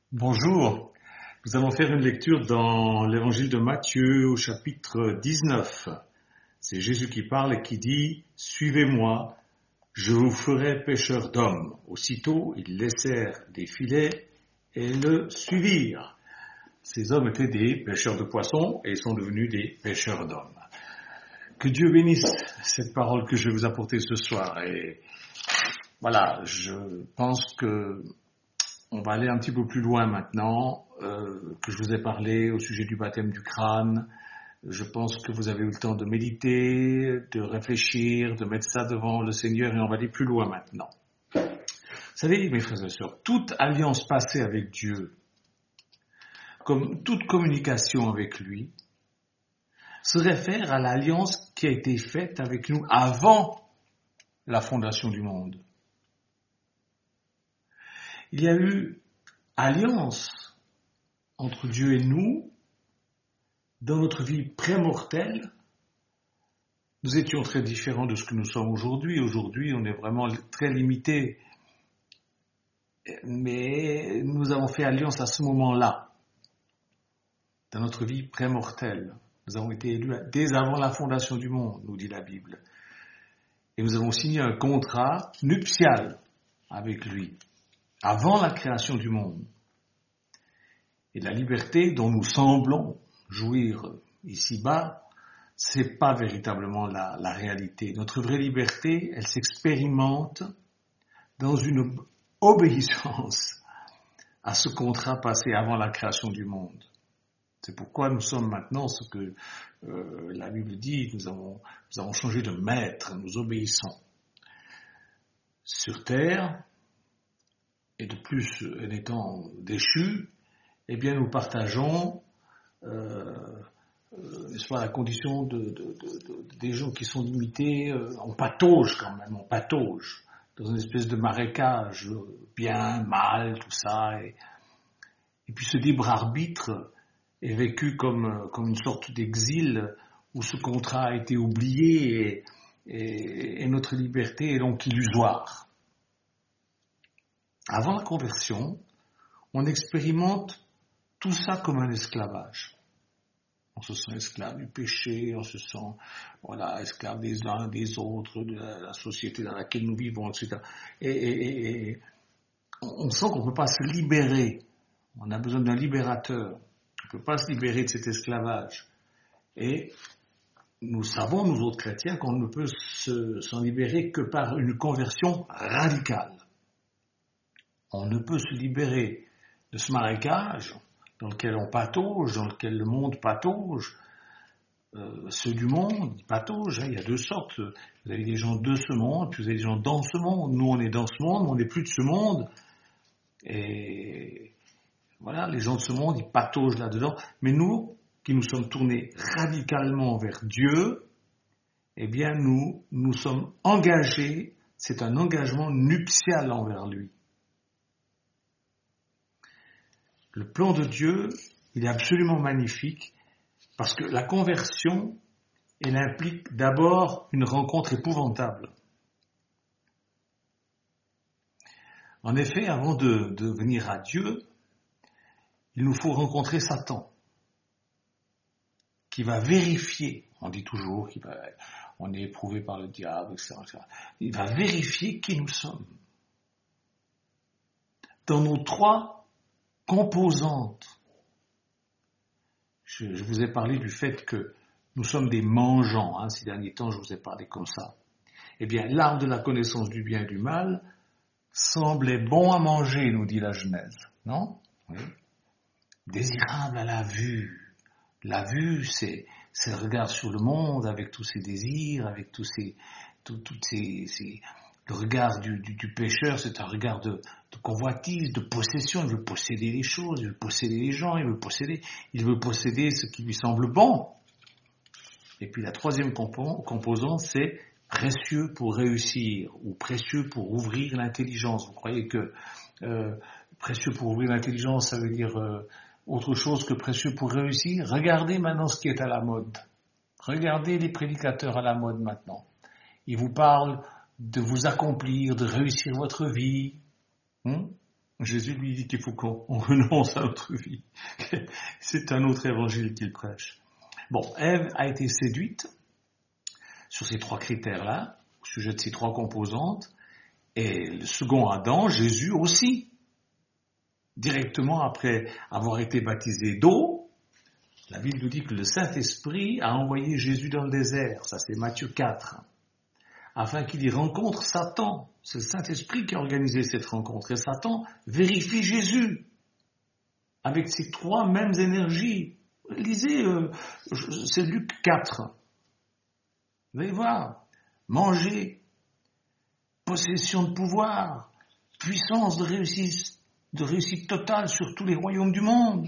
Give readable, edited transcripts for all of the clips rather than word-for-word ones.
Bonjour, nous allons faire une lecture dans l'évangile de Matthieu au chapitre 19. C'est Jésus qui parle et qui dit « Suivez-moi, je vous ferai pêcheurs d'hommes ». Aussitôt, ils laissèrent des filets et le suivirent. Ces hommes étaient des pêcheurs de poissons et sont devenus des pêcheurs d'hommes. Que Dieu bénisse cette parole que je vais vous apporter ce soir. Et voilà, je pense que on va aller un petit peu plus loin maintenant, que je vous ai parlé au sujet du baptême du crâne. Je pense que vous avez eu le temps de méditer, de réfléchir, de mettre ça devant le Seigneur et on va aller plus loin maintenant. Vous savez, mes frères et sœurs, toute alliance passée avec Dieu, comme toute communication avec lui, se réfère à l'alliance qui a été faite avec nous avant la fondation du monde. Il y a eu alliance entre Dieu et nous dans notre vie pré-mortelle. Nous étions très différents de ce que nous sommes aujourd'hui. Aujourd'hui, on est vraiment très limité. Mais nous avons fait alliance à ce moment-là, dans notre vie pré-mortelle. Nous avons été élus dès avant la fondation du monde, nous dit la Bible. Et nous avons signé un contrat nuptial avec lui, avant la création du monde. Et la liberté dont nous semblons jouir ici-bas, c'est pas véritablement la réalité. Notre vraie liberté, elle s'expérimente dans une obéissance à ce contrat passé avant la création du monde. C'est pourquoi nous sommes maintenant ce que la Bible dit, nous avons changé de maître, nous obéissons. Sur terre, et de plus en étant déchus, eh bien nous partageons n'est-ce pas, la condition des gens qui sont limités, on patauge quand même, on patauge dans une espèce de marécage, bien, mal, tout ça, et puis ce libre arbitre est vécu comme une sorte d'exil où ce contrat a été oublié et notre liberté est donc illusoire. Avant la conversion, on expérimente tout ça comme un esclavage. On se sent esclave du péché, on se sent esclave des uns, des autres, de la société dans laquelle nous vivons, etc. Et on sent qu'on ne peut pas se libérer. On a besoin d'un libérateur. On ne peut pas se libérer de cet esclavage. Et nous savons, nous autres chrétiens, qu'on ne peut s'en libérer que par une conversion radicale. On ne peut se libérer de ce marécage dans lequel on patauge, dans lequel le monde patauge. Ceux du monde, ils pataugent, il y a deux sortes. Vous avez des gens de ce monde, puis vous avez des gens dans ce monde. Nous, on est dans ce monde, mais on n'est plus de ce monde. Et voilà, les gens de ce monde, ils pataugent là-dedans. Mais nous, qui nous sommes tournés radicalement vers Dieu, eh bien, nous sommes engagés, c'est un engagement nuptial envers lui. Le plan de Dieu, il est absolument magnifique parce que la conversion, elle implique d'abord une rencontre épouvantable. En effet, avant de venir à Dieu, il nous faut rencontrer Satan, qui va vérifier, on dit toujours on est éprouvé par le diable, etc. Il va vérifier qui nous sommes. Dans nos trois composantes. Je vous ai parlé du fait que nous sommes des mangeants. Ces derniers temps, je vous ai parlé comme ça. Eh bien, l'arbre de la connaissance du bien et du mal semblait bon à manger, nous dit la Genèse. Non ? Oui. Désirable à la vue. La vue, c'est le regard sur le monde avec tous ses désirs, avec le regard du pécheur, c'est un regard de convoitise, de possession. Il veut posséder les choses, il veut posséder les gens, il veut posséder ce qui lui semble bon. Et puis la troisième composante, c'est précieux pour réussir ou précieux pour ouvrir l'intelligence. Vous croyez que précieux pour ouvrir l'intelligence, ça veut dire autre chose que précieux pour réussir? Regardez maintenant ce qui est à la mode. Regardez les prédicateurs à la mode maintenant. Ils vous parlent de vous accomplir, de réussir votre vie. Jésus lui dit qu'il faut qu'on renonce à notre vie. C'est un autre évangile qu'il prêche. Bon, Ève a été séduite sur ces 3 critères-là, au sujet de ces 3 composantes, et le second Adam, Jésus aussi. Directement après avoir été baptisé d'eau, la Bible nous dit que le Saint-Esprit a envoyé Jésus dans le désert, ça c'est Matthieu 4, afin qu'il y rencontre Satan. C'est le Saint-Esprit qui a organisé cette rencontre, et Satan vérifie Jésus avec ces 3 mêmes énergies. Lisez, c'est Luc 4. Vous allez voir, manger, possession de pouvoir, puissance de réussite totale sur tous les royaumes du monde.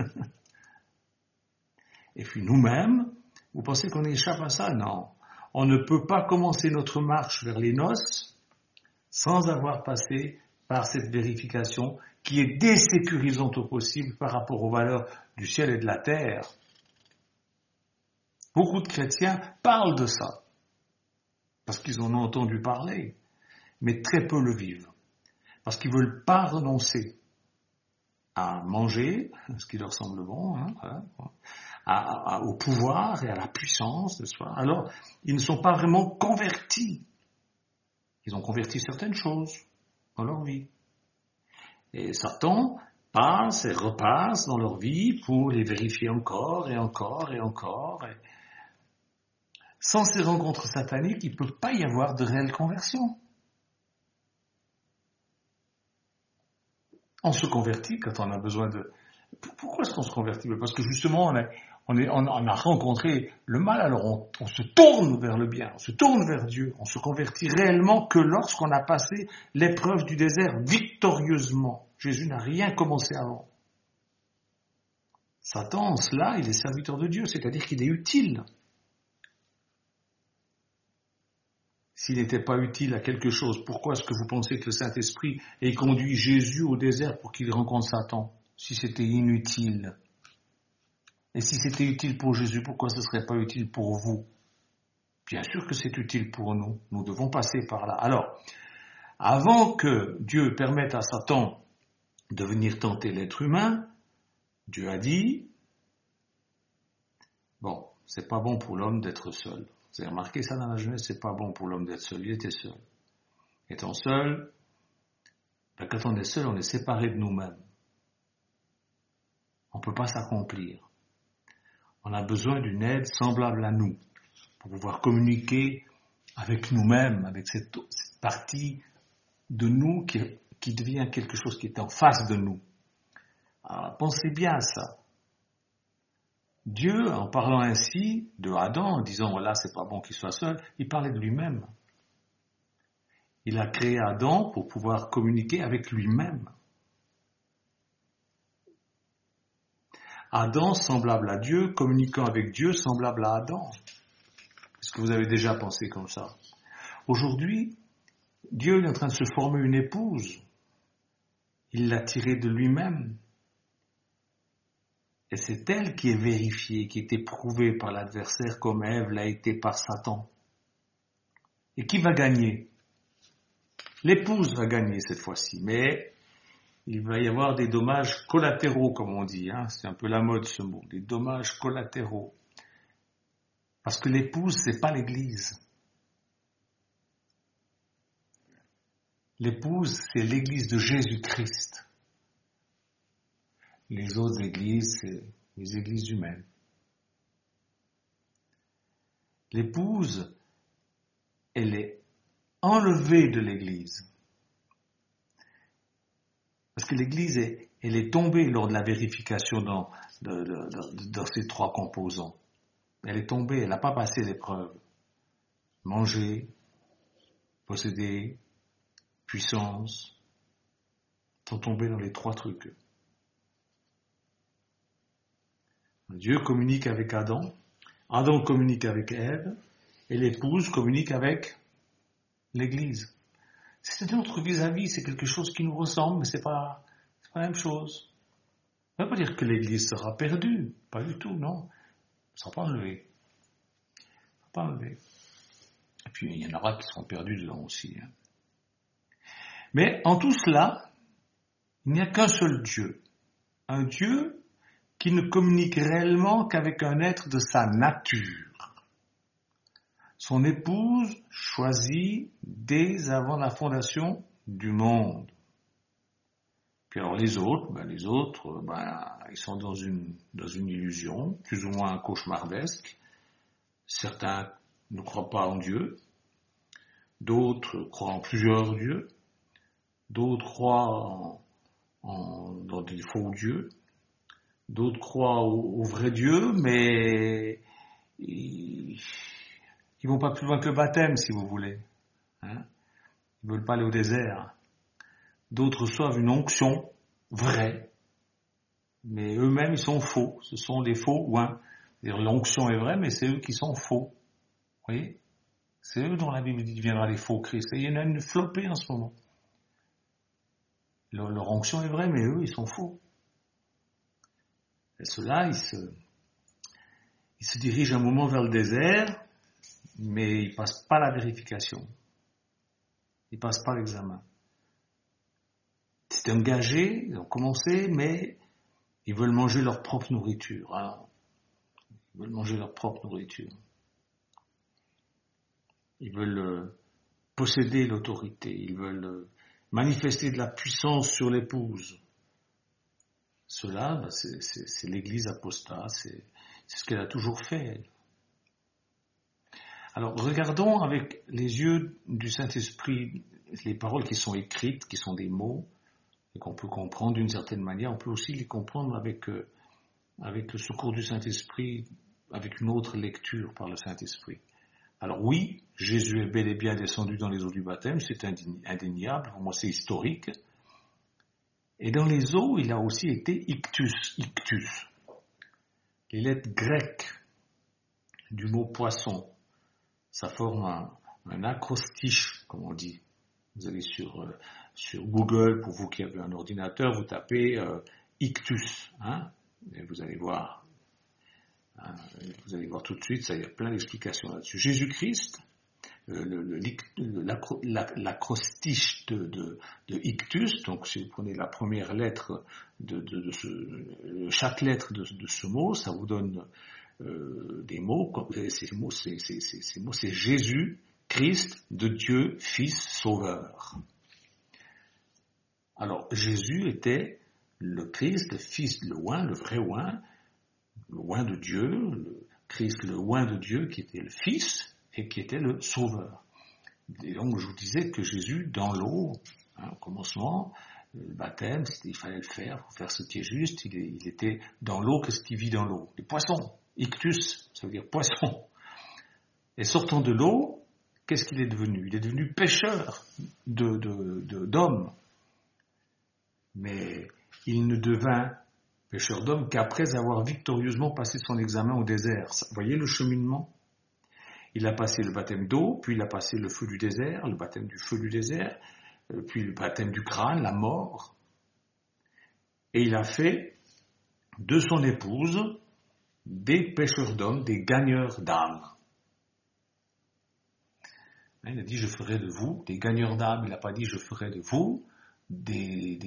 Et puis nous-mêmes, vous pensez qu'on échappe à ça? Non. On ne peut pas commencer notre marche vers les noces sans avoir passé par cette vérification qui est désécurisante au possible par rapport aux valeurs du ciel et de la terre. Beaucoup de chrétiens parlent de ça, parce qu'ils en ont entendu parler, mais très peu le vivent, parce qu'ils ne veulent pas renoncer à manger, ce qui leur semble bon, au pouvoir et à la puissance, n'est-ce pas? Alors, ils ne sont pas vraiment convertis. Ils ont converti certaines choses dans leur vie. Et Satan passe et repasse dans leur vie pour les vérifier encore et encore et encore. Et sans ces rencontres sataniques, il ne peut pas y avoir de réelle conversion. On se convertit quand on a besoin de... Pourquoi est-ce qu'on se convertit? Parce que justement, on a rencontré le mal, alors on se tourne vers le bien, on se tourne vers Dieu, on se convertit réellement que lorsqu'on a passé l'épreuve du désert victorieusement. Jésus n'a rien commencé avant. Satan, en cela, il est serviteur de Dieu, c'est-à-dire qu'il est utile. S'il n'était pas utile à quelque chose, pourquoi est-ce que vous pensez que le Saint-Esprit ait conduit Jésus au désert pour qu'il rencontre Satan, si c'était inutile? Et si c'était utile pour Jésus, pourquoi ce ne serait pas utile pour vous? Bien sûr que c'est utile pour nous. Nous devons passer par là. Alors, avant que Dieu permette à Satan de venir tenter l'être humain, Dieu a dit, bon, c'est pas bon pour l'homme d'être seul. Vous avez remarqué ça dans la Genèse, c'est pas bon pour l'homme d'être seul. Il était seul. Étant seul, quand on est seul, on est séparé de nous-mêmes. On ne peut pas s'accomplir. On a besoin d'une aide semblable à nous pour pouvoir communiquer avec nous-mêmes, avec cette partie de nous qui devient quelque chose qui est en face de nous. Alors, pensez bien à ça. Dieu, en parlant ainsi de Adam, en disant voilà, c'est pas bon qu'il soit seul, il parlait de lui-même. Il a créé Adam pour pouvoir communiquer avec lui-même. Adam semblable à Dieu, communiquant avec Dieu semblable à Adam. Est-ce que vous avez déjà pensé comme ça? Aujourd'hui, Dieu est en train de se former une épouse. Il l'a tirée de lui-même. Et c'est elle qui est vérifiée, qui est éprouvée par l'adversaire comme Ève l'a été par Satan. Et qui va gagner? L'épouse va gagner cette fois-ci, mais il va y avoir des dommages collatéraux, comme on dit. C'est un peu la mode ce mot, des dommages collatéraux. Parce que l'épouse, c'est pas l'Église. L'épouse, c'est l'Église de Jésus-Christ. Les autres églises, c'est les églises humaines. L'épouse, elle est enlevée de l'église. Parce que l'église, elle est tombée lors de la vérification dans ces 3 composants. Elle est tombée, elle n'a pas passé l'épreuve. Manger, posséder, puissance, sont tombés dans les 3 trucs. Dieu communique avec Adam, Adam communique avec Ève, et l'épouse communique avec l'Église. C'est notre vis-à-vis, c'est quelque chose qui nous ressemble, mais c'est pas la même chose. Ça ne veut pas dire que l'Église sera perdue, pas du tout, non. Elle ne sera pas enlevée. Pas enlevée. Et puis il y en aura qui seront perdus dedans aussi. Mais en tout cela, Il n'y a qu'un seul Dieu. Un Dieu qui ne communique réellement qu'avec un être de sa nature. Son épouse choisie dès avant la fondation du monde. Puis alors les autres, ils sont dans une illusion, plus ou moins cauchemardesque. Certains ne croient pas en Dieu, d'autres croient en plusieurs dieux, d'autres croient dans des faux dieux, d'autres croient au vrai Dieu, mais ils vont pas plus loin que le baptême, si vous voulez. Hein? Ils veulent pas aller au désert. D'autres reçoivent une onction vraie, mais eux-mêmes ils sont faux. Ce sont des faux oins. C'est-à-dire l'onction est vraie, mais c'est eux qui sont faux. Vous voyez? C'est eux dont la Bible dit qu'il viendra les faux Christ. Et il y en a une flopée en ce moment. Leur onction est vraie, mais eux, ils sont faux. Et ceux-là, ils se dirigent un moment vers le désert, mais ils passent pas la vérification. Ils passent pas l'examen. C'est engagé, ils ont commencé, mais ils veulent manger leur propre nourriture. Alors, ils veulent manger leur propre nourriture. Ils veulent posséder l'autorité. Ils veulent manifester de la puissance sur l'épouse. Cela, c'est l'Église apostate, c'est ce qu'elle a toujours fait. Alors, regardons avec les yeux du Saint-Esprit les paroles qui sont écrites, qui sont des mots, et qu'on peut comprendre d'une certaine manière. On peut aussi les comprendre avec le secours du Saint-Esprit, avec une autre lecture par le Saint-Esprit. Alors oui, Jésus est bel et bien descendu dans les eaux du baptême, c'est indéniable, pour moi c'est historique. Et dans les eaux, il a aussi été ictus. Les lettres grecques du mot poisson, ça forme un acrostiche, comme on dit. Vous allez sur Google, pour vous qui avez un ordinateur, vous tapez ictus, hein, et vous allez voir. Vous allez voir tout de suite, ça y a plein d'explications là-dessus. Jésus-Christ, l'acrostiche de ictus, donc si vous prenez la première lettre chaque lettre de ce mot, ça vous donne des mots. Ces mots, c'est Jésus, Christ, de Dieu, Fils, Sauveur. Alors Jésus était le Christ, le Fils, le oint, le vrai oint, le oint de Dieu, le Christ, le oint de Dieu, qui était le Fils et qui était le Sauveur. Et donc, je vous disais que Jésus, dans l'eau, au commencement, le baptême, il fallait le faire, pour faire ce qui est juste, il était dans l'eau. Qu'est-ce qui vit dans l'eau? Les poissons. Ictus, ça veut dire poisson. Et sortant de l'eau, qu'est-ce qu'il est devenu? Il est devenu pêcheur d'hommes. Mais il ne devint pêcheur d'hommes qu'après avoir victorieusement passé son examen au désert. Vous voyez le cheminement? Il a passé le baptême d'eau, puis il a passé le feu du désert, le baptême du feu du désert, puis le baptême du crâne, la mort. Et il a fait de son épouse des pêcheurs d'hommes, des gagneurs d'âmes. Il a dit, je ferai de vous des gagneurs d'âmes. Il n'a pas dit, je ferai de vous des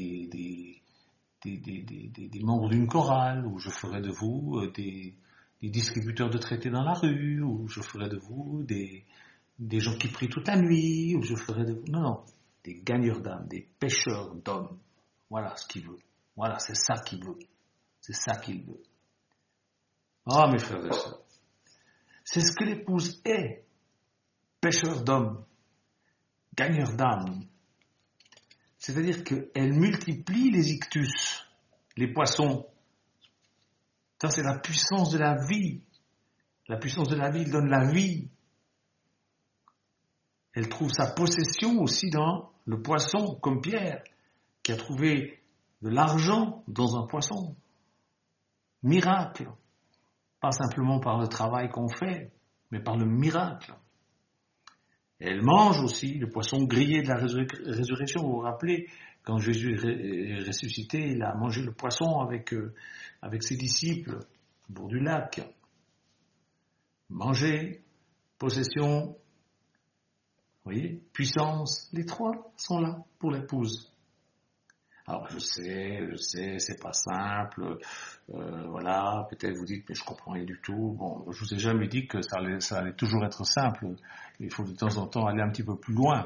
membres d'une chorale, ou je ferai de vous des distributeurs de traités dans la rue, ou je ferai de vous des gens qui prient toute la nuit, ou je ferai de vous... Non, des gagneurs d'âmes, des pêcheurs d'hommes. Voilà ce qu'il veut. Voilà, c'est ça qu'il veut. C'est ça qu'il veut. Ah, mes frères et sœurs, c'est ce que l'épouse est. Pêcheur d'hommes, gagneur d'âmes. C'est-à-dire qu'elle multiplie les ictus, les poissons. Ça, c'est la puissance de la vie. La puissance de la vie, elle donne la vie. Elle trouve sa possession aussi dans le poisson, comme Pierre, qui a trouvé de l'argent dans un poisson. Miracle. Pas simplement par le travail qu'on fait, mais par le miracle. Et elle mange aussi le poisson grillé de la résurrection. Vous vous rappelez, quand Jésus est ressuscité, il a mangé le poisson avec ses disciples au bord du lac. Manger, possession, vous voyez, puissance, les trois sont là pour l'épouse. Alors je sais, c'est pas simple, voilà, peut-être vous dites mais je comprends rien du tout. Bon, je vous ai jamais dit que ça allait toujours être simple. Il faut de temps en temps aller un petit peu plus loin.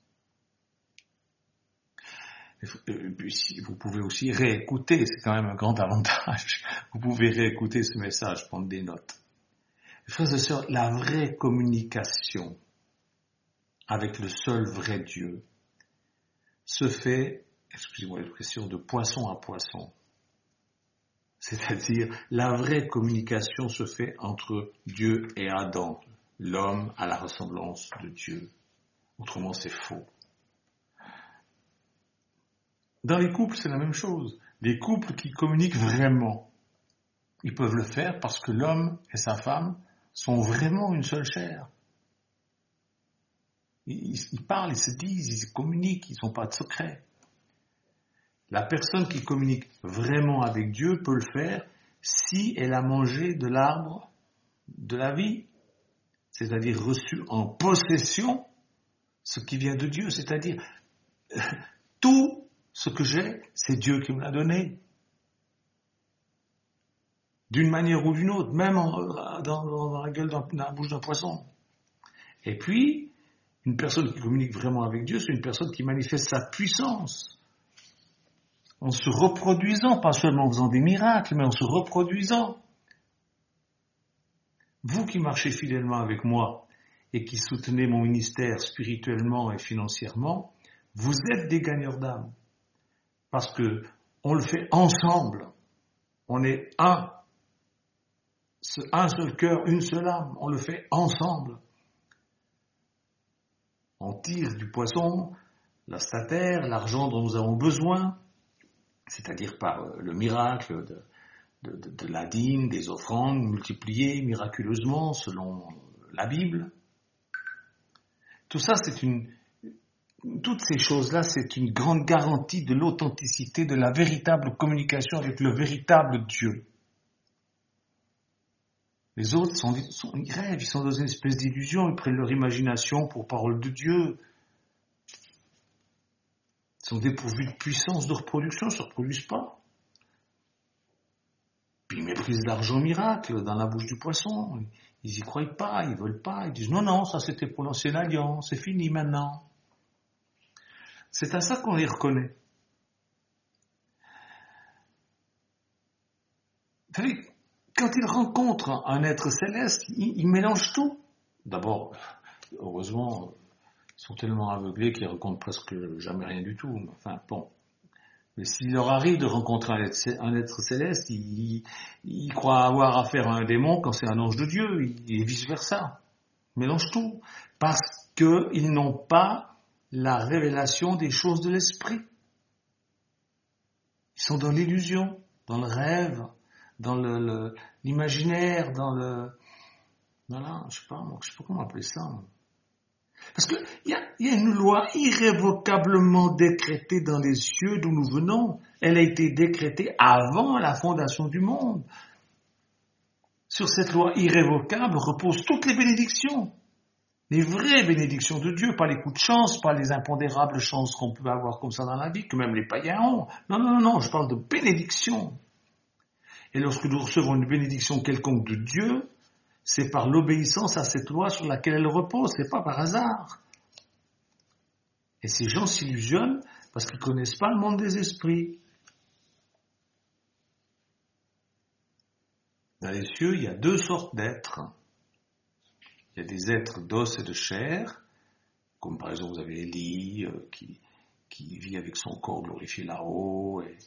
Et puis vous pouvez aussi réécouter, c'est quand même un grand avantage. Vous pouvez réécouter ce message, prendre des notes. Frères et sœurs, la vraie communication avec le seul vrai Dieu se fait, excusez-moi l'expression, de poisson à poisson. C'est-à-dire, la vraie communication se fait entre Dieu et Adam, l'homme à la ressemblance de Dieu. Autrement, c'est faux. Dans les couples, c'est la même chose. Les couples qui communiquent vraiment, ils peuvent le faire parce que l'homme et sa femme sont vraiment une seule chair. Ils parlent, ils se disent, ils communiquent, ils n'ont pas de secret. La personne qui communique vraiment avec Dieu peut le faire si elle a mangé de l'arbre de la vie, c'est-à-dire reçu en possession ce qui vient de Dieu, c'est-à-dire tout ce que j'ai, c'est Dieu qui me l'a donné. D'une manière ou d'une autre, même dans la gueule, dans la bouche d'un poisson. Et puis, une personne qui communique vraiment avec Dieu, c'est une personne qui manifeste sa puissance en se reproduisant, pas seulement en faisant des miracles, mais en se reproduisant. Vous qui marchez fidèlement avec moi et qui soutenez mon ministère spirituellement et financièrement, vous êtes des gagneurs d'âme. Parce que on le fait ensemble. On est un seul cœur, une seule âme. On le fait ensemble. On tire du poisson, la statère, l'argent dont nous avons besoin, c'est-à-dire par le miracle de la dîme, des offrandes multipliées miraculeusement selon la Bible. Tout ça, toutes ces choses-là, c'est une grande garantie de l'authenticité, de la véritable communication avec le véritable Dieu. Les autres, ils rêvent, ils sont dans une espèce d'illusion, ils prennent leur imagination pour parole de Dieu. Ils sont dépourvus de puissance de reproduction, ils ne se reproduisent pas. Puis ils méprisent l'argent miracle dans la bouche du poisson. Ils n'y croient pas, ils ne veulent pas. Ils disent non, ça c'était pour l'ancienne alliance, c'est fini maintenant. C'est à ça qu'on les reconnaît. Vous savez, quand ils rencontrent un être céleste, ils mélangent tout. D'abord, heureusement, ils sont tellement aveuglés qu'ils rencontrent presque jamais rien du tout. Enfin, bon. Mais s'il leur arrive de rencontrer un être céleste, ils croient avoir affaire à un démon quand c'est un ange de Dieu, et vice-versa. Ils mélangent tout. Parce qu'ils n'ont pas la révélation des choses de l'esprit. Ils sont dans l'illusion, dans le rêve, dans l'imaginaire, dans le... Voilà, je sais pas comment appeler ça. Parce qu'il y a une loi irrévocablement décrétée dans les cieux d'où nous venons. Elle a été décrétée avant la fondation du monde. Sur cette loi irrévocable reposent toutes les bénédictions. Les vraies bénédictions de Dieu, pas les coups de chance, pas les impondérables chances qu'on peut avoir comme ça dans la vie, que même les païens ont. Non, je parle de bénédiction. Et lorsque nous recevons une bénédiction quelconque de Dieu, c'est par l'obéissance à cette loi sur laquelle elle repose, c'est pas par hasard. Et ces gens s'illusionnent parce qu'ils ne connaissent pas le monde des esprits. Dans les cieux, il y a deux sortes d'êtres. Il y a des êtres d'os et de chair, comme par exemple vous avez Élie qui vit avec son corps glorifié là-haut. Et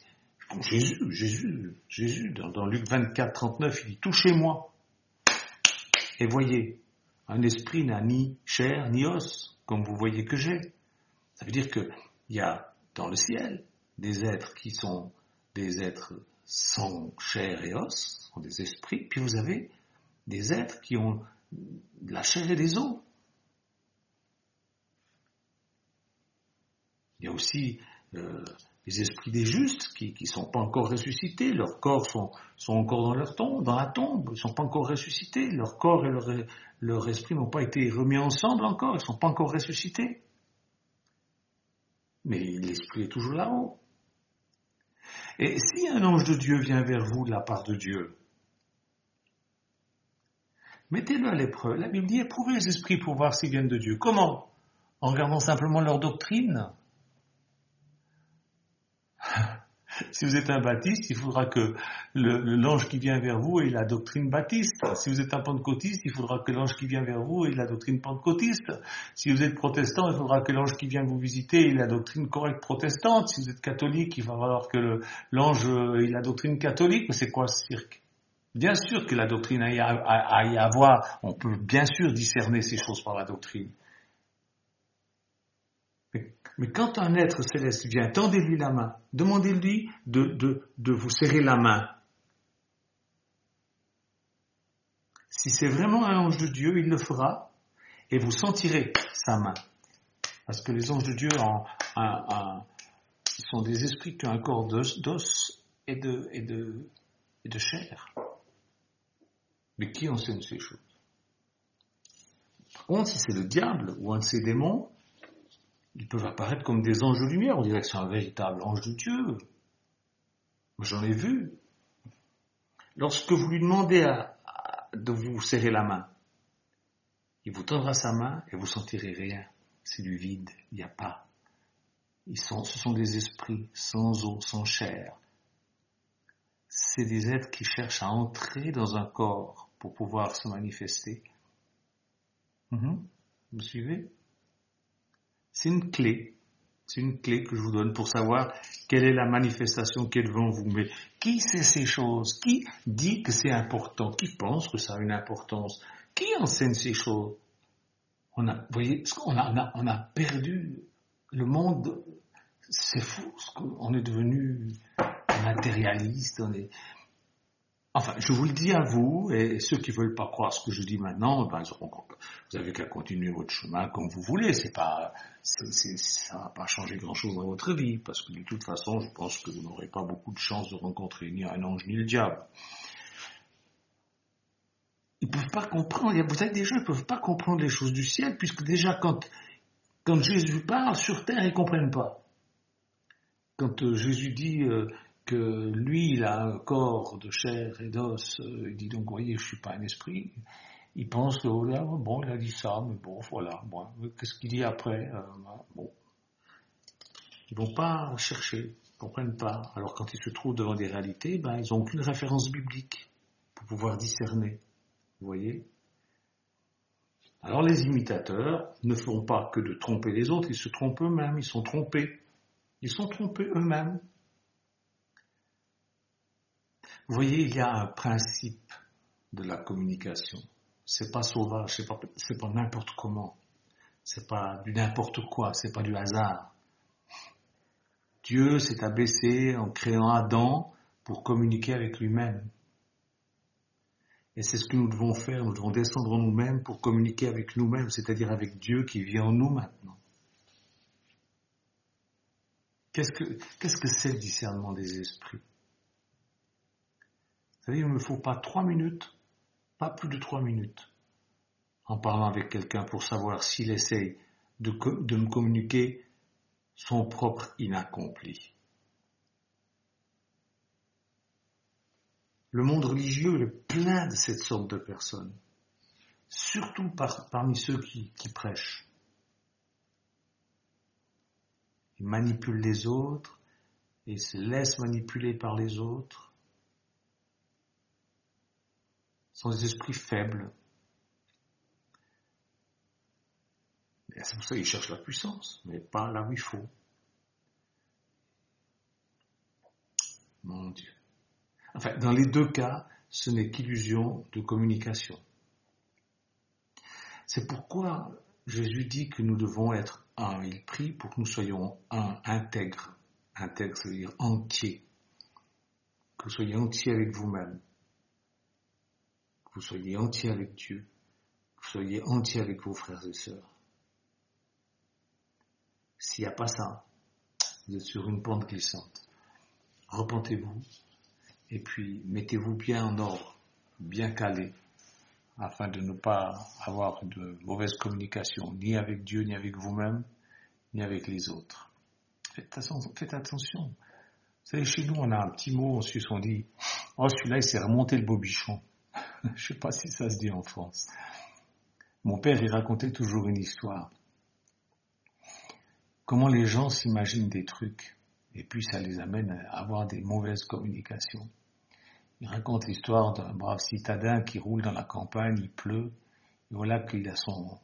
Jésus, dans Luc 24, 39, il dit « Touchez-moi ». Et voyez, un esprit n'a ni chair ni os, comme vous voyez que j'ai. Ça veut dire qu'il y a dans le ciel des êtres qui sont des êtres sans chair et os, sont des esprits, puis vous avez des êtres qui ont de la chair et des os. Il y a aussi les esprits des justes qui ne sont pas encore ressuscités, leurs corps sont encore dans la tombe, ils ne sont pas encore ressuscités, leur corps et leur esprit n'ont pas été remis ensemble encore, ils ne sont pas encore ressuscités. Mais l'esprit est toujours là-haut. Et si un ange de Dieu vient vers vous de la part de Dieu, mettez-le à l'épreuve. La Bible dit éprouvez les esprits pour voir s'ils viennent de Dieu. Comment? En regardant simplement leur doctrine. Si vous êtes un baptiste, il faudra que l'ange qui vient vers vous ait la doctrine baptiste. Si vous êtes un pentecôtiste, il faudra que l'ange qui vient vers vous ait la doctrine pentecôtiste. Si vous êtes protestant, il faudra que l'ange qui vient vous visiter ait la doctrine correcte protestante. Si vous êtes catholique, il va falloir que l'ange ait la doctrine catholique. Mais c'est quoi ce cirque? Bien sûr que la doctrine a y avoir. On peut bien sûr discerner ces choses par la doctrine. Mais quand un être céleste vient, tendez-lui la main, demandez-lui de vous serrer la main. Si c'est vraiment un ange de Dieu, il le fera et vous sentirez sa main. Parce que les anges de Dieu sont des esprits qui ont un corps d'os et de chair. Mais qui enseigne ces choses? Par contre, si c'est le diable ou un de ses démons, ils peuvent apparaître comme des anges de lumière. On dirait que c'est un véritable ange de Dieu. Moi, j'en ai vu. Lorsque vous lui demandez de vous serrer la main, il vous tendra sa main et vous sentirez rien. C'est du vide. Il n'y a pas. Ce sont des esprits sans eau, sans chair. C'est des êtres qui cherchent à entrer dans un corps pour pouvoir se manifester. Vous suivez? C'est une clé que je vous donne pour savoir quelle est la manifestation qui est devant vous. Mais qui sait ces choses? Qui dit que c'est important? Qui pense que ça a une importance? Qui enseigne ces choses? Vous voyez, on a perdu le monde. C'est fou. On est devenu matérialiste. Enfin, je vous le dis à vous, et ceux qui veulent pas croire ce que je dis maintenant, vous avez qu'à continuer votre chemin comme vous voulez. Ça va pas changer grand-chose dans votre vie, parce que de toute façon, je pense que vous n'aurez pas beaucoup de chance de rencontrer ni un ange ni le diable. Ils peuvent pas comprendre. Vous avez des gens, ils peuvent pas comprendre les choses du ciel, puisque déjà quand Jésus parle sur terre, ils comprennent pas. Quand Jésus dit que lui, il a un corps de chair et d'os, il dit donc, voyez, je suis pas un esprit. Il pense que, oh là, bon, il a dit ça, mais bon, voilà, bon, qu'est-ce qu'il dit après? Bon. Ils vont pas chercher, ils comprennent pas. Alors quand ils se trouvent devant des réalités, ils ont aucune référence biblique pour pouvoir discerner. Vous voyez? Alors les imitateurs ne font pas que de tromper les autres, ils se trompent eux-mêmes, ils sont trompés. Ils sont trompés eux-mêmes. Vous voyez, il y a un principe de la communication. C'est pas sauvage, c'est pas n'importe comment. C'est pas du n'importe quoi, c'est pas du hasard. Dieu s'est abaissé en créant Adam pour communiquer avec lui-même. Et c'est ce que nous devons faire, nous devons descendre en nous-mêmes pour communiquer avec nous-mêmes, c'est-à-dire avec Dieu qui vit en nous maintenant. Qu'est-ce que c'est le discernement des esprits? Vous savez, il ne me faut pas 3 minutes, pas plus de 3 minutes, en parlant avec quelqu'un pour savoir s'il essaye de me communiquer son propre inaccompli. Le monde religieux est plein de cette sorte de personnes, surtout parmi ceux qui prêchent. Ils manipulent les autres, et se laissent manipuler par les autres. Ce sont des esprits faibles. Et c'est pour ça qu'ils cherchent la puissance, mais pas là où il faut. Mon Dieu. Enfin, dans les deux cas, ce n'est qu'illusion de communication. C'est pourquoi Jésus dit que nous devons être un. Il prie pour que nous soyons un, intègres. Intègre, c'est-à-dire entier. Que vous soyez entier avec vous-même. Que vous soyez entier avec Dieu. Que vous soyez entier avec vos frères et sœurs. S'il n'y a pas ça, vous êtes sur une pente glissante. Repentez-vous et puis mettez-vous bien en ordre, bien calé, afin de ne pas avoir de mauvaise communication, ni avec Dieu, ni avec vous-même, ni avec les autres. Faites attention. savez, chez nous, on a un petit mot en Suisse, on dit « Oh, celui-là, il s'est remonté le bobichon ». Je sais pas si ça se dit en France. Mon père, il racontait toujours une histoire. Comment les gens s'imaginent des trucs, et puis ça les amène à avoir des mauvaises communications. Il raconte l'histoire d'un brave citadin qui roule dans la campagne, il pleut, et voilà qu'il a son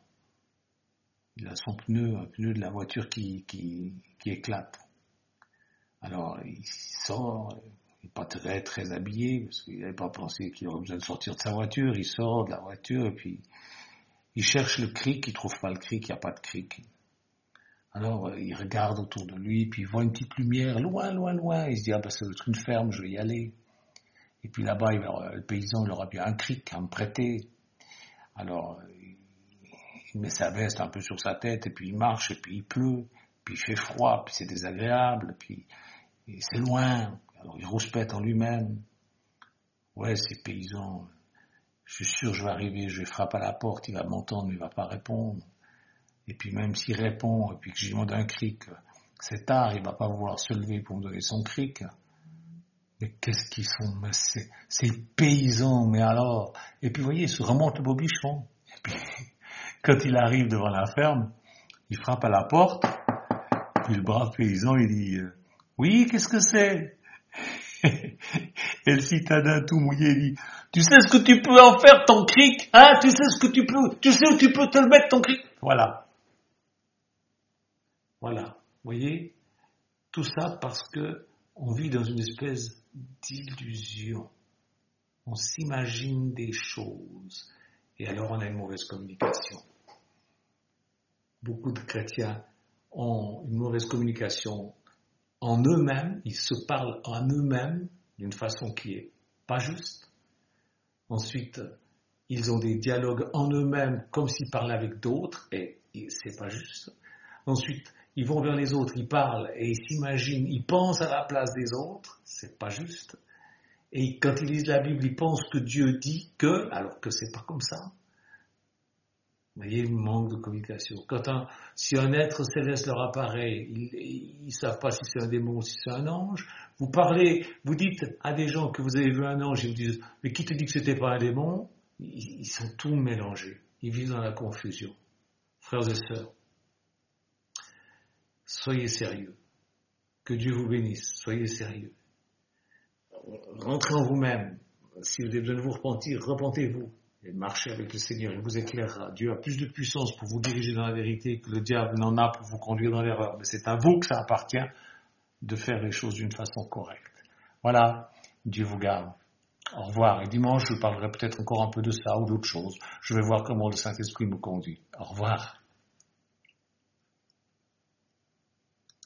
pneu, un pneu de la voiture qui éclate. Alors il sort, il n'est pas très très habillé, parce qu'il n'avait pas pensé qu'il aurait besoin de sortir de sa voiture, il sort de la voiture, et puis il cherche le cric, il trouve pas le cric, il n'y a pas de cric. Alors il regarde autour de lui, puis il voit une petite lumière, loin, loin, loin, il se dit « Ah ben ça doit être une ferme, je vais y aller ». Et puis là-bas, le paysan, il aura bien un cric à me prêter. Alors, il met sa veste un peu sur sa tête, et puis il marche, et puis il pleut, puis il fait froid, puis c'est désagréable, puis c'est loin. Alors il rouspète en lui-même. Ouais, ces paysans, je suis sûr, je vais arriver, je vais frapper à la porte, il va m'entendre, mais il va pas répondre. Et puis même s'il répond, et puis que je lui demande un cric, c'est tard, il va pas vouloir se lever pour me donner son cric. Mais qu'est-ce qu'ils sont, mais c'est paysans, mais alors. Et puis vous voyez, il se remonte le bobichon. Et puis, quand il arrive devant la ferme, il frappe à la porte, puis le brave paysan, il dit « Oui, qu'est-ce que c'est ?» Et le citadin tout mouillé dit « Tu sais ce que tu peux en faire ton cric, hein? Tu sais où tu peux te le mettre ton cric ?» Voilà. Voilà. Vous voyez? Tout ça parce que on vit dans une espèce d'illusion. On s'imagine des choses. Et alors on a une mauvaise communication. Beaucoup de chrétiens ont une mauvaise communication en eux-mêmes. Ils se parlent en eux-mêmes d'une façon qui est pas juste. Ensuite, ils ont des dialogues en eux-mêmes comme s'ils parlaient avec d'autres et c'est pas juste. Ensuite, ils vont vers les autres, ils parlent et ils s'imaginent, ils pensent à la place des autres, c'est pas juste. Et quand ils lisent la Bible, ils pensent que Dieu dit que, alors que c'est pas comme ça. Vous voyez, le manque de communication. Si un être céleste leur apparaît, ils savent pas si c'est un démon ou si c'est un ange. Vous dites à des gens que vous avez vu un ange, ils vous disent, mais qui te dit que c'était pas un démon? Ils sont tous mélangés. Ils vivent dans la confusion. Frères et sœurs, soyez sérieux. Que Dieu vous bénisse. Soyez sérieux. Rentrez en vous-même. Si vous avez besoin de vous repentir, repentez-vous. Et marchez avec le Seigneur. Il vous éclairera. Dieu a plus de puissance pour vous diriger dans la vérité que le diable n'en a pour vous conduire dans l'erreur. Mais c'est à vous que ça appartient de faire les choses d'une façon correcte. Voilà. Dieu vous garde. Au revoir. Et dimanche, je parlerai peut-être encore un peu de ça ou d'autre chose. Je vais voir comment le Saint-Esprit me conduit. Au revoir.